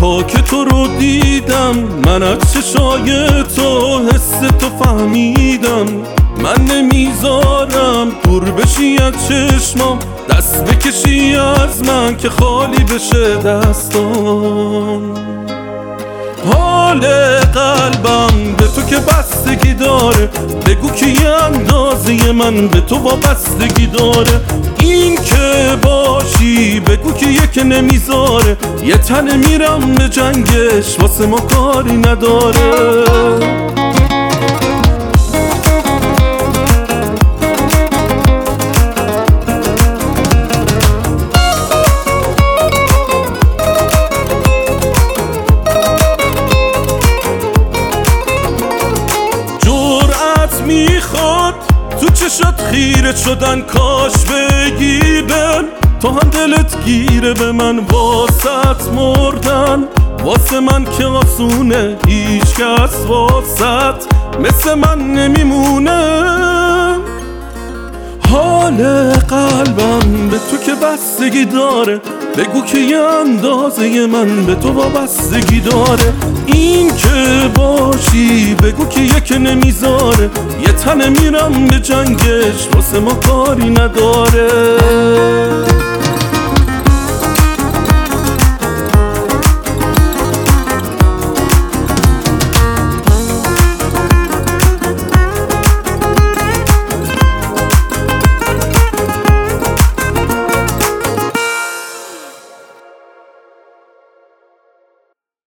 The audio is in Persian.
تا که تو رو دیدم، من از چشای تو حس تو فهمیدم. من نمیذارم دور بشی از چشمام، دست بکشی از من که خالی بشه دستام. حال قلبم به تو که بستگی داره، بگو که یه اندازه من به تو وابستگی داره. این که باشی بگو که یک نمیذاره، یه تنه میرم به جنگش واسه ما کاری نداره. میخواد تو چشات خیره شدن، کاش بگی بن تو هم دلت گیره به من، واسط مردن واسه من که آسونه، هیچ کس واسط مثل من نمیمونه. حال قلبم به تو که بستگی داره، بگو که یه اندازه من به تو وابستگی داره. این که باشی بگو که یک نمیذاره، یه تنه میرم به جنگش واسه ما کاری نداره.